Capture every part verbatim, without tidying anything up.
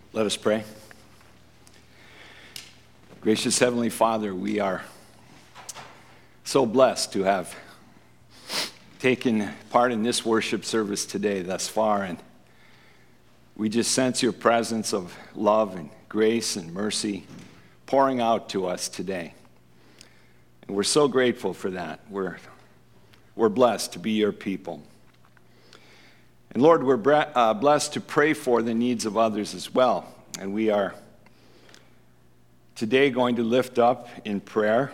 Let us pray. Gracious Heavenly Father, we are so blessed to have taken part in this worship service today thus far, and we just sense your presence of love and grace and mercy pouring out to us today. And we're so grateful for that. We're, we're blessed to be your people. And Lord, we're bre- uh, blessed to pray for the needs of others as well. And we are today going to lift up in prayer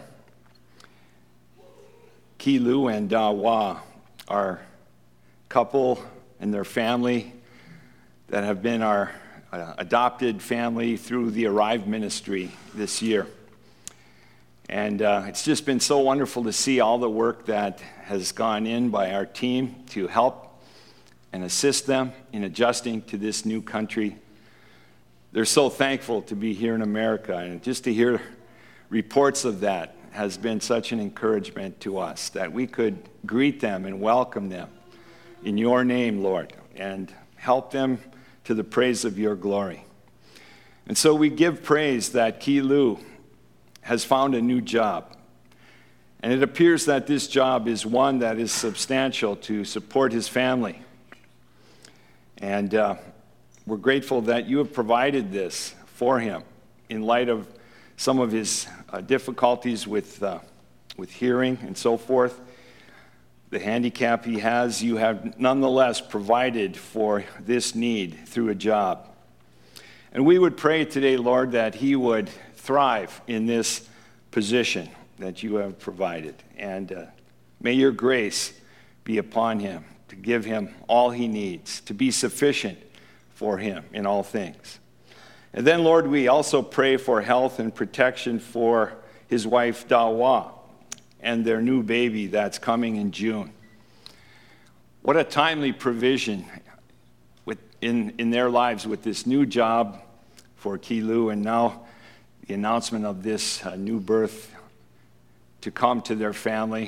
Kilu and Dawa, our couple and their family that have been our uh, adopted family through the Arrive ministry this year. And uh, it's just been so wonderful to see all the work that has gone in by our team to help and assist them in adjusting to this new country. They're so thankful to be here in America, and just to hear reports of that has been such an encouragement to us, that we could greet them and welcome them in your name, Lord, and help them to the praise of your glory. And so we give praise that Kilu has found a new job. And it appears that this job is one that is substantial to support his family. And uh, we're grateful that you have provided this for him in light of some of his uh, difficulties with, uh, with hearing and so forth. The handicap he has, you have nonetheless provided for this need through a job. And we would pray today, Lord, that he would thrive in this position that you have provided. And uh, may your grace be upon him, to give him all he needs, to be sufficient for him in all things. And then, Lord, we also pray for health and protection for his wife, Dawa, and their new baby that's coming in June. What a timely provision with, in, in their lives with this new job for Kilu, and now the announcement of this uh, new birth to come to their family.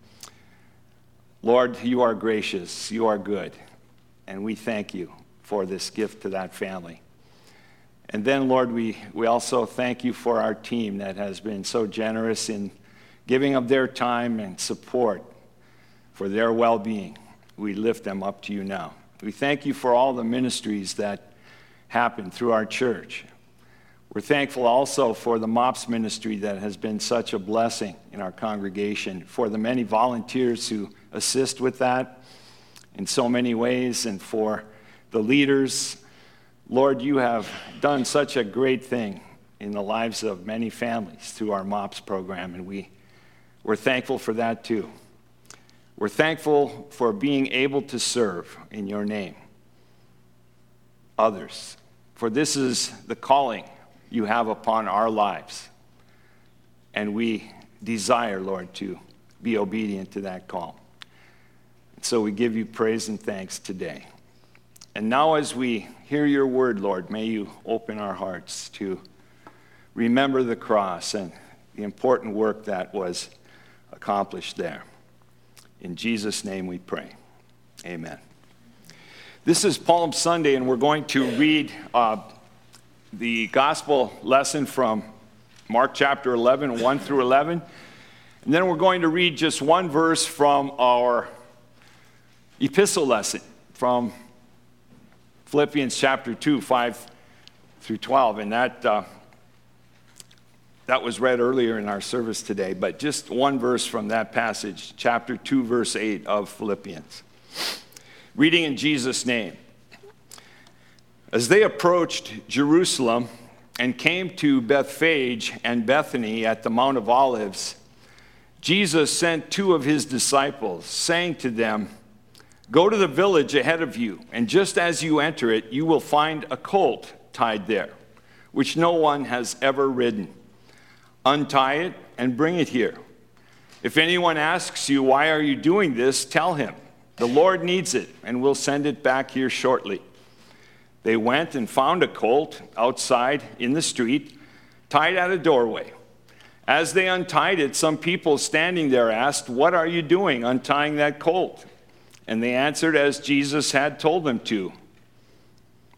Lord, you are gracious, you are good, and we thank you for this gift to that family. And then, Lord, we, we also thank you for our team that has been so generous in giving of their time and support for their well-being. We lift them up to you now. We thank you for all the ministries that happen through our church. We're thankful also for the MOPS ministry that has been such a blessing in our congregation, for the many volunteers who assist with that in so many ways, and for the leaders. Lord, you have done such a great thing in the lives of many families through our MOPS program, and we, we're thankful for that too. We're thankful for being able to serve in your name others, for this is the calling you have upon our lives, and we desire, Lord, to be obedient to that call. So we give you praise and thanks today. And now as we hear your word, Lord, may you open our hearts to remember the cross and the important work that was accomplished there. In Jesus' name we pray. Amen. This is Palm Sunday, and we're going to read uh, the gospel lesson from Mark chapter eleven, one through eleven. And then we're going to read just one verse from our epistle lesson from Philippians chapter two, five through twelve. And that, uh, that was read earlier in our service today, but just one verse from that passage, chapter two, verse eight of Philippians. Reading in Jesus' name. As they approached Jerusalem and came to Bethphage and Bethany at the Mount of Olives, Jesus sent two of his disciples, saying to them, "Go to the village ahead of you, and just as you enter it, you will find a colt tied there, which no one has ever ridden. Untie it and bring it here. If anyone asks you, 'Why are you doing this?' tell him, 'The Lord needs it, and we'll send it back here shortly.' They went and found a colt outside in the street, tied at a doorway. As they untied it, some people standing there asked, 'What are you doing untying that colt?' And they answered as Jesus had told them to.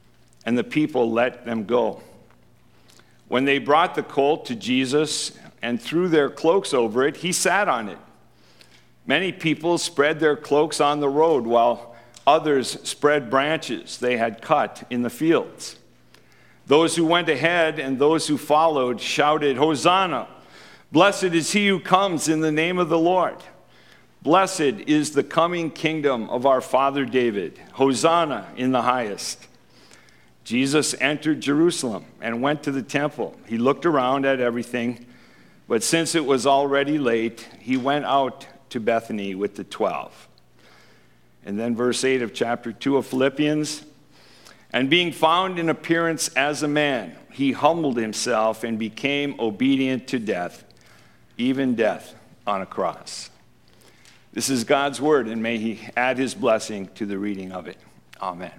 and the people let them go. When they brought the colt to Jesus and threw their cloaks over it, he sat on it. Many people spread their cloaks on the road, while others spread branches they had cut in the fields. Those who went ahead and those who followed shouted, "Hosanna! Blessed is he who comes in the name of the Lord. Blessed is the coming kingdom of our father David. Hosanna in the highest." Jesus entered Jerusalem and went to the temple. He looked around at everything, but since it was already late, he went out to Bethany with the twelve. And then verse eight of chapter two of Philippians, "And being found in appearance as a man, he humbled himself and became obedient to death, even death on a cross." This is God's word, and may he add his blessing to the reading of it. Amen.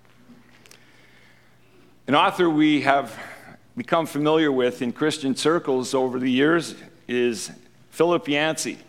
An author we have become familiar with in Christian circles over the years is Philip Yancey.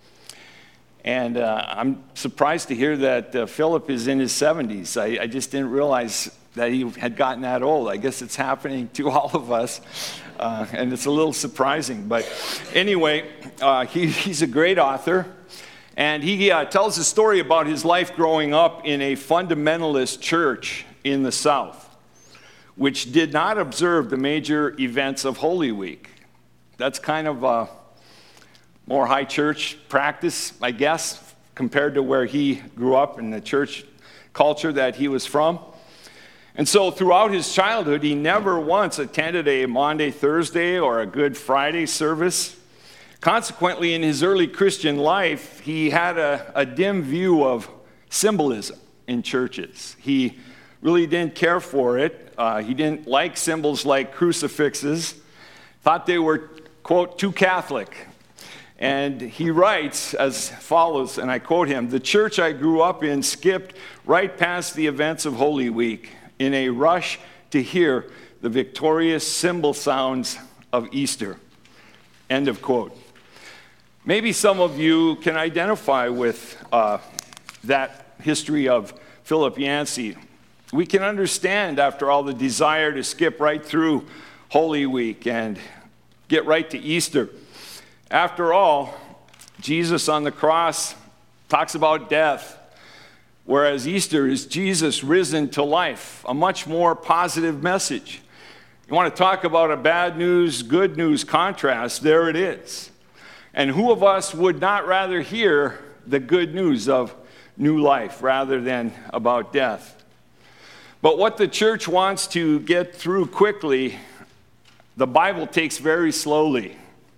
And uh, I'm surprised to hear that uh, Philip is in his seventies. I, I just didn't realize that he had gotten that old. I guess it's happening to all of us, uh, and it's a little surprising. But anyway, uh, he, he's a great author, and he uh, tells a story about his life growing up in a fundamentalist church in the South, which did not observe the major events of Holy Week. That's kind of a more high church practice, I guess, compared to where he grew up in the church culture that he was from. And so throughout his childhood, he never once attended a Maundy, Thursday, or a Good Friday service. Consequently, in his early Christian life, he had a, a dim view of symbolism in churches. He really didn't care for it. Uh, he didn't like symbols like crucifixes, thought they were, quote, too Catholic. And he writes as follows, and I quote him, "The church I grew up in skipped right past the events of Holy Week in a rush to hear the victorious cymbal sounds of Easter." End of quote. Maybe some of you can identify with uh, that history of Philip Yancey. We can understand, after all, the desire to skip right through Holy Week and get right to Easter. After all, Jesus on the cross talks about death, whereas Easter is Jesus risen to life, a much more positive message. You want to talk about a bad news, good news contrast, there it is. And who of us would not rather hear the good news of new life rather than about death? But what the church wants to get through quickly, the Bible takes very slowly.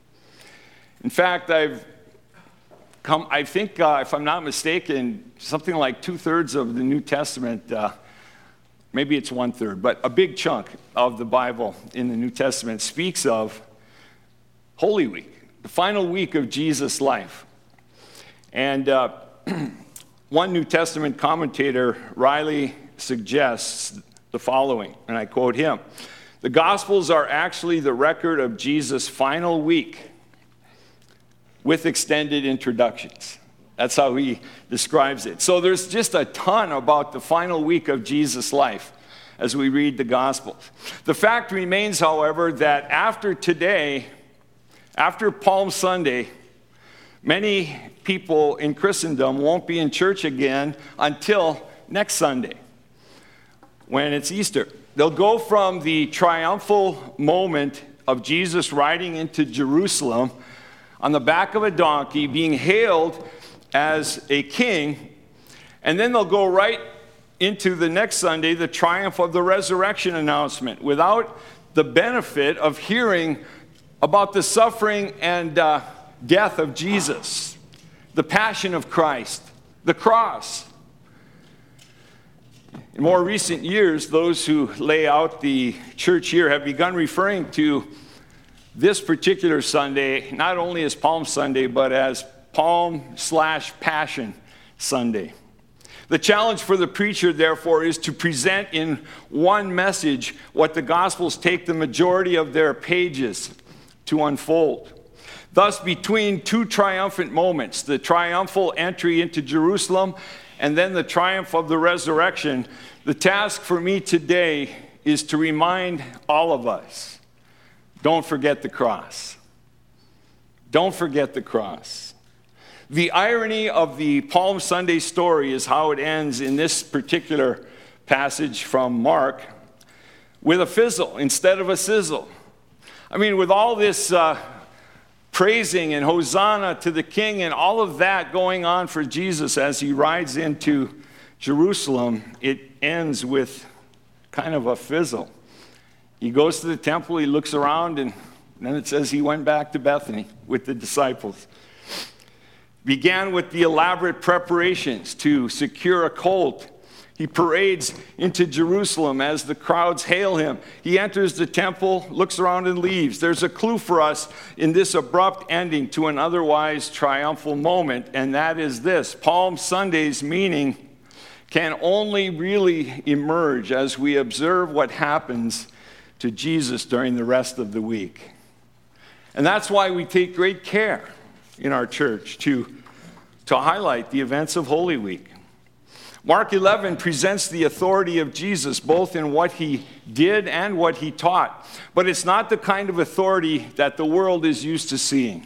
In fact, I've come, I think, uh, if I'm not mistaken, something like two-thirds of the New Testament, uh, maybe it's one-third, but a big chunk of the Bible in the New Testament speaks of Holy Week, the final week of Jesus' life. And uh, one New Testament commentator, Riley, suggests the following, and I quote him: "The Gospels are actually the record of Jesus' final week with extended introductions." That's how he describes it. So there's just a ton about the final week of Jesus' life as we read the Gospels. The fact remains, however, that after today, after Palm Sunday, many people in Christendom won't be in church again until next Sunday, when it's Easter. They'll go from the triumphal moment of Jesus riding into Jerusalem on the back of a donkey, being hailed as a king, and then they'll go right into the next Sunday, the triumph of the resurrection announcement, without the benefit of hearing about the suffering and uh, death of Jesus, the passion of Christ, the cross. In more recent years, those who lay out the church year have begun referring to this particular Sunday not only as Palm Sunday, but as Palm slash Passion Sunday. The challenge for the preacher, therefore, is to present in one message what the Gospels take the majority of their pages to unfold. Thus, between two triumphant moments, the triumphal entry into Jerusalem and then the triumph of the resurrection, the task for me today is to remind all of us, don't forget the cross. Don't forget the cross. The irony of the Palm Sunday story is how it ends in this particular passage from Mark with a fizzle instead of a sizzle. I mean, with all this uh, praising and Hosanna to the King and all of that going on for Jesus as he rides into Jerusalem, it ends with kind of a fizzle. He goes to the temple, he looks around, and then it says he went back to Bethany with the disciples. Began with the elaborate preparations to secure a colt. He parades into Jerusalem as the crowds hail him. He enters the temple, looks around, and leaves. There's a clue for us in this abrupt ending to an otherwise triumphal moment, and that is this: Palm Sunday's meaning can only really emerge as we observe what happens to Jesus during the rest of the week. And that's why we take great care in our church to, to highlight the events of Holy Week. Mark eleven presents the authority of Jesus both in what he did and what he taught. But it's not the kind of authority that the world is used to seeing.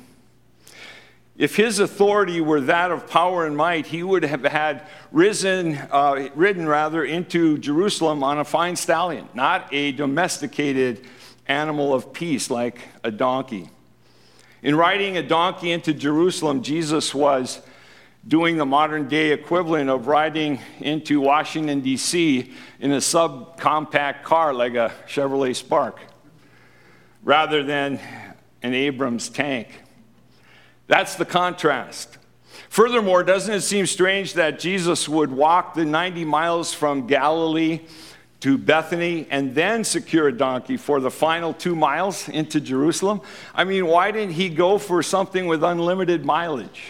If his authority were that of power and might, he would have had risen, uh, ridden rather, into Jerusalem on a fine stallion, not a domesticated animal of peace like a donkey. In riding a donkey into Jerusalem, Jesus was doing the modern day equivalent of riding into Washington, D C in a subcompact car like a Chevrolet Spark, rather than an Abrams tank. That's the contrast. Furthermore, doesn't it seem strange that Jesus would walk the ninety miles from Galilee to Bethany and then secure a donkey for the final two miles into Jerusalem? I mean, why didn't he go for something with unlimited mileage?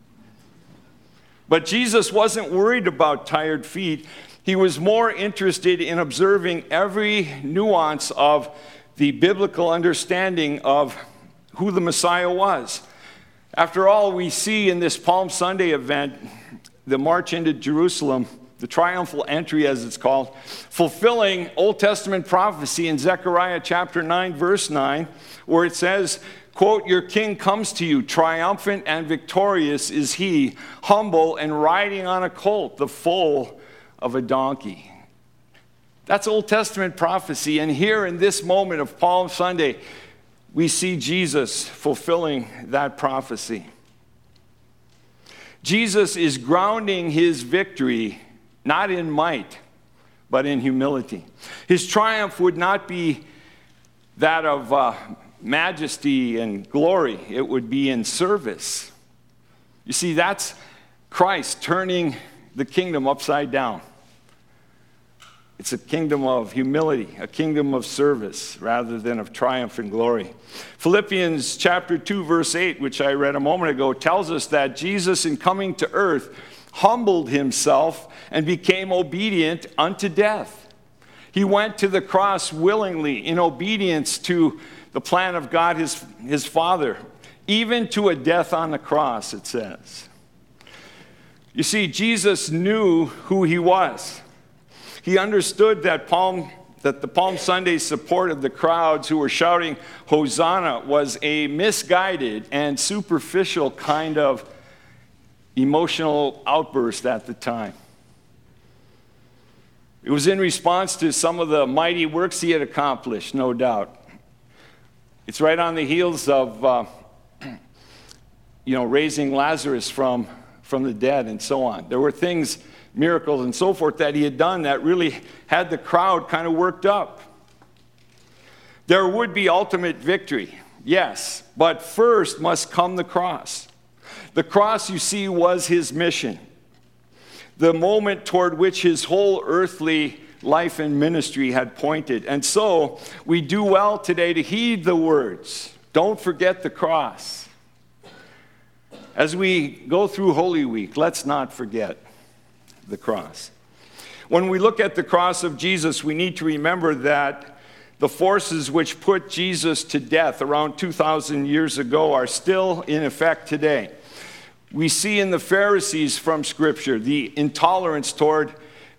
But Jesus wasn't worried about tired feet. He was more interested in observing every nuance of the biblical understanding of who the Messiah was. After all, we see in this Palm Sunday event, the march into Jerusalem, the triumphal entry as it's called, fulfilling Old Testament prophecy in Zechariah chapter nine, verse nine, where it says, quote, "Your king comes to you, triumphant and victorious is he, humble and riding on a colt, the foal of a donkey." That's Old Testament prophecy. And here in this moment of Palm Sunday, we see Jesus fulfilling that prophecy. Jesus is grounding his victory not in might, but in humility. His triumph would not be that of uh, majesty and glory. It would be in service. You see, that's Christ turning the kingdom upside down. It's a kingdom of humility, a kingdom of service, rather than of triumph and glory. Philippians chapter two, verse eight, which I read a moment ago, tells us that Jesus, in coming to earth, humbled himself and became obedient unto death. He went to the cross willingly in obedience to the plan of God, his, his Father, even to a death on the cross, it says. You see, Jesus knew who he was. He understood that Palm, that the Palm Sunday support of the crowds who were shouting Hosanna was a misguided and superficial kind of emotional outburst at the time. It was in response to some of the mighty works he had accomplished, no doubt. It's right on the heels of, uh, you know, raising Lazarus from, from the dead and so on. There were things, miracles and so forth that he had done that really had the crowd kind of worked up. There would be ultimate victory, yes, but first must come the cross. The cross, you see, was his mission, the moment toward which his whole earthly life and ministry had pointed. And so we do well today to heed the words, don't forget the cross. As we go through Holy Week, let's not forget the cross. When we look at the cross of Jesus, we need to remember that the forces which put Jesus to death around two thousand years ago are still in effect today. We see in the Pharisees from Scripture the intolerance toward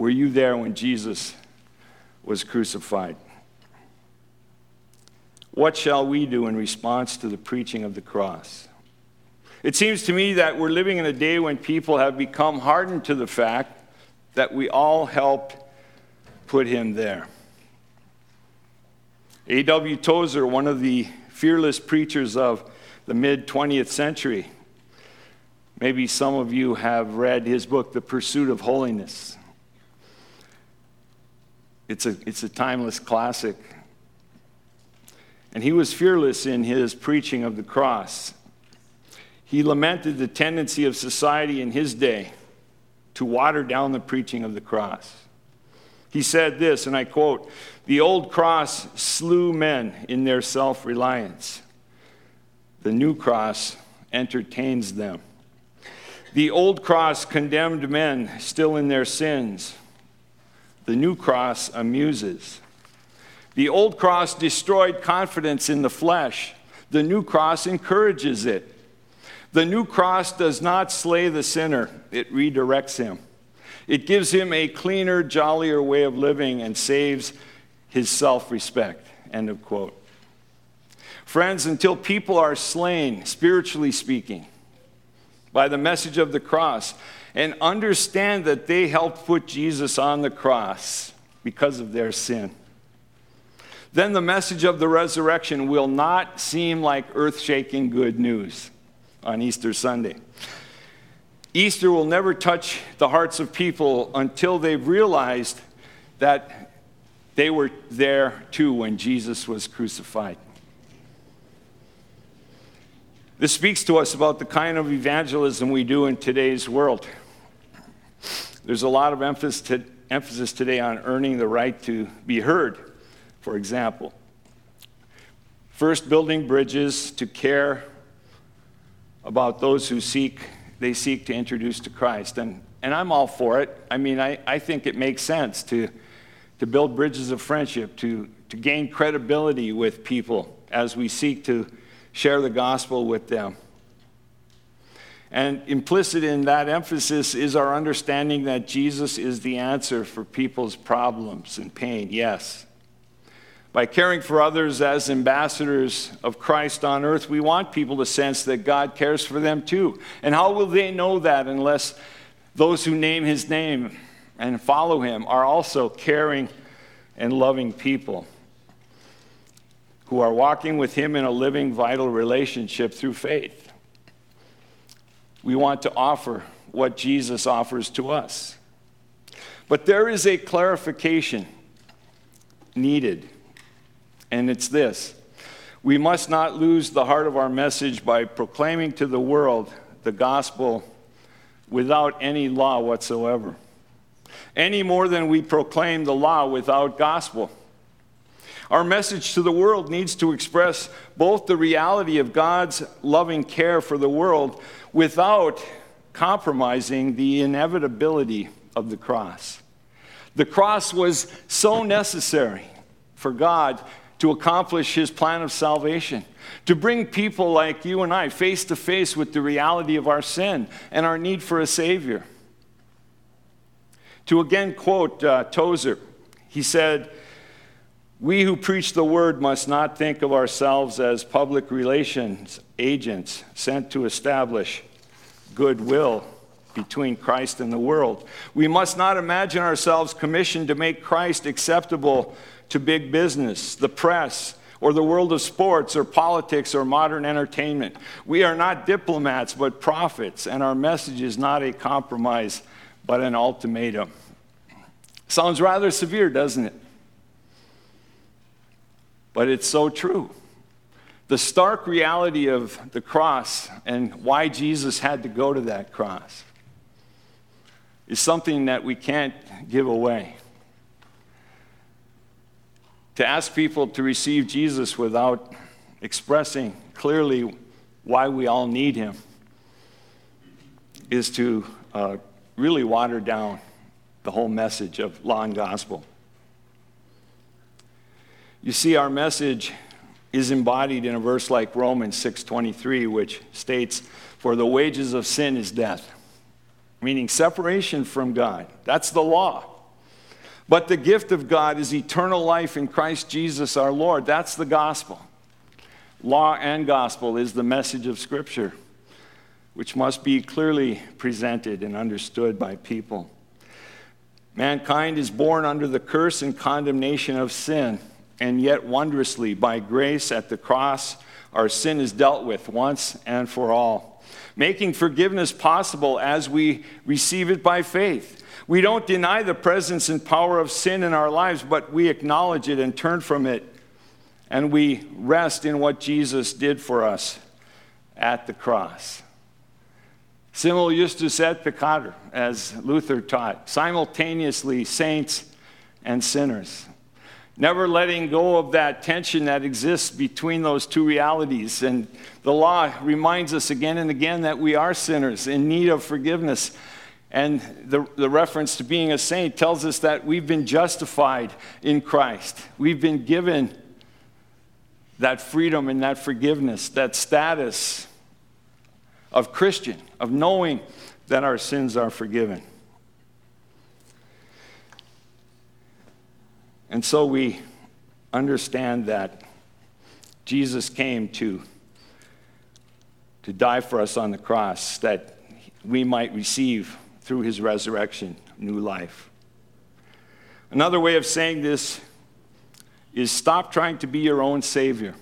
Were you there when Jesus was crucified? What shall we do in response to the preaching of the cross? It seems to me that we're living in a day when people have become hardened to the fact that we all helped put him there. A W Tozer, one of the fearless preachers of the mid-twentieth century, maybe some of you have read his book, The Pursuit of Holiness. It's a, it's a timeless classic. And he was fearless in his preaching of the cross. He lamented the tendency of society in his day to water down the preaching of the cross. He said this, and I quote, "The old cross slew men in their self-reliance. The new cross entertains them. The old cross condemned men still in their sins. The new cross amuses. The old cross destroyed confidence in the flesh. The new cross encourages it. The new cross does not slay the sinner, it redirects him. It gives him a cleaner, jollier way of living and saves his self-respect." End of quote. Friends, until people are slain, spiritually speaking, by the message of the cross, and understand that they helped put Jesus on the cross because of their sin, then the message of the resurrection will not seem like earth-shaking good news on Easter Sunday. Easter will never touch the hearts of people until they've realized that they were there too when Jesus was crucified. This speaks to us about the kind of evangelism we do in today's world. There's a lot of emphasis today on earning the right to be heard, for example. First, building bridges to care about those who seek, they seek to introduce to Christ. And, and I'm all for it. I mean, I, I think it makes sense to, to build bridges of friendship, to, to gain credibility with people as we seek to share the gospel with them. And implicit in that emphasis is our understanding that Jesus is the answer for people's problems and pain, yes. By caring for others as ambassadors of Christ on earth, we want people to sense that God cares for them too. And how will they know that unless those who name his name and follow him are also caring and loving people who are walking with him in a living, vital relationship through faith? We want to offer what Jesus offers to us. But there is a clarification needed. And it's this: we must not lose the heart of our message by proclaiming to the world the gospel without any law whatsoever, any more than we proclaim the law without gospel. Our message to the world needs to express both the reality of God's loving care for the world without compromising the inevitability of the cross. The cross was so necessary for God to accomplish his plan of salvation, to bring people like you and I face to face with the reality of our sin and our need for a Savior. To again quote uh, Tozer, he said, "We who preach the word must not think of ourselves as public relations agents sent to establish goodwill between Christ and the world. We must not imagine ourselves commissioned to make Christ acceptable to big business, the press, or the world of sports, or politics, or modern entertainment. We are not diplomats, but prophets, and our message is not a compromise, but an ultimatum." Sounds rather severe, doesn't it? But it's so true. The stark reality of the cross and why Jesus had to go to that cross is something that we can't give away. To ask people to receive Jesus without expressing clearly why we all need him is to uh, really water down the whole message of law and gospel. You see, our message is embodied in a verse like Romans six twenty-three, which states, "For the wages of sin is death," meaning separation from God. That's the law. But the gift of God is eternal life in Christ Jesus our Lord. That's the gospel. Law and gospel is the message of Scripture, which must be clearly presented and understood by people. Mankind is born under the curse and condemnation of sin, and yet wondrously, by grace at the cross, our sin is dealt with once and for all, making forgiveness possible as we receive it by faith. We don't deny the presence and power of sin in our lives, but we acknowledge it and turn from it, and we rest in what Jesus did for us at the cross. Simul justus et peccator, as Luther taught, simultaneously saints and sinners. Never letting go of that tension that exists between those two realities. And the law reminds us again and again that we are sinners in need of forgiveness. And the, the reference to being a saint tells us that we've been justified in Christ. We've been given that freedom and that forgiveness, that status of Christian, of knowing that our sins are forgiven. And so we understand that Jesus came to, to die for us on the cross, that we might receive through his resurrection new life. Another way of saying this is stop trying to be your own savior.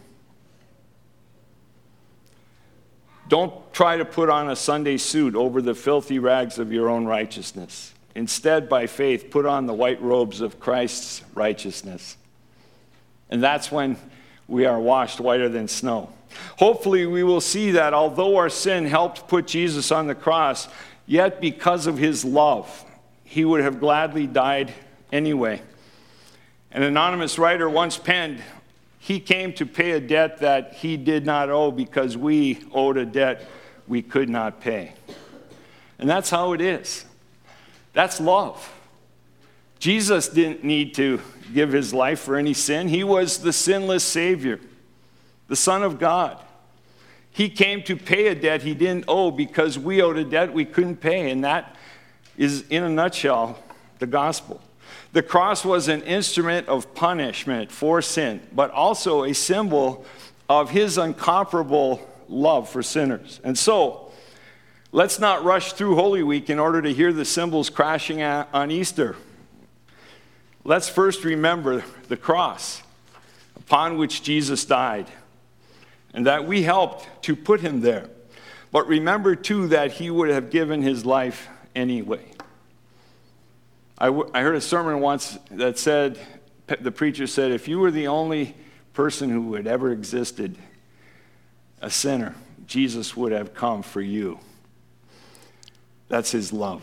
Don't try to put on a Sunday suit over the filthy rags of your own righteousness. Instead, by faith, put on the white robes of Christ's righteousness. And that's when we are washed whiter than snow. Hopefully, we will see that although our sin helped put Jesus on the cross, yet because of his love, he would have gladly died anyway. An anonymous writer once penned, "He came to pay a debt that he did not owe because we owed a debt we could not pay." And that's how it is. That's love. Jesus didn't need to give his life for any sin. He was the sinless Savior, the Son of God. He came to pay a debt he didn't owe because we owed a debt we couldn't pay. And that is, in a nutshell, the gospel. The cross was an instrument of punishment for sin, but also a symbol of his incomparable love for sinners. And so, let's not rush through Holy Week in order to hear the cymbals crashing on Easter. Let's first remember the cross upon which Jesus died, and that we helped to put him there. But remember, too, that he would have given his life anyway. I, w- I heard a sermon once that said, the preacher said, if you were the only person who had ever existed, a sinner, Jesus would have come for you. That's his love.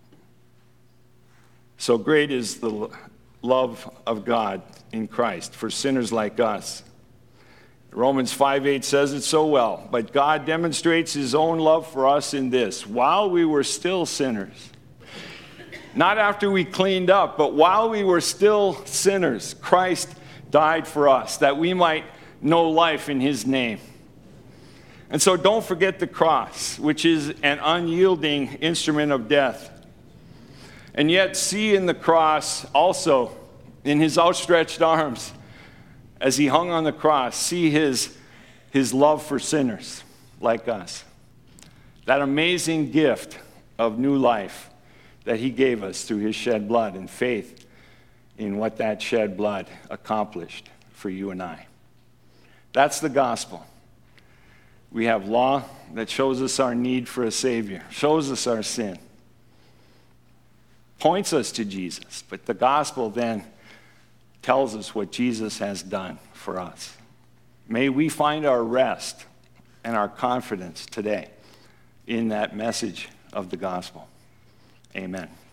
So great is the love of God in Christ for sinners like us. Romans five eight says it so well. But God demonstrates his own love for us in this: while we were still sinners, not after we cleaned up, but while we were still sinners, Christ died for us, that we might know life in his name. And so don't forget the cross, which is an unyielding instrument of death. And yet see in the cross also, in his outstretched arms, as he hung on the cross, see his, his love for sinners like us. That amazing gift of new life that he gave us through his shed blood and faith in what that shed blood accomplished for you and I. That's the gospel. We have law that shows us our need for a Savior, shows us our sin, points us to Jesus. But the gospel then tells us what Jesus has done for us. May we find our rest and our confidence today in that message of the gospel. Amen.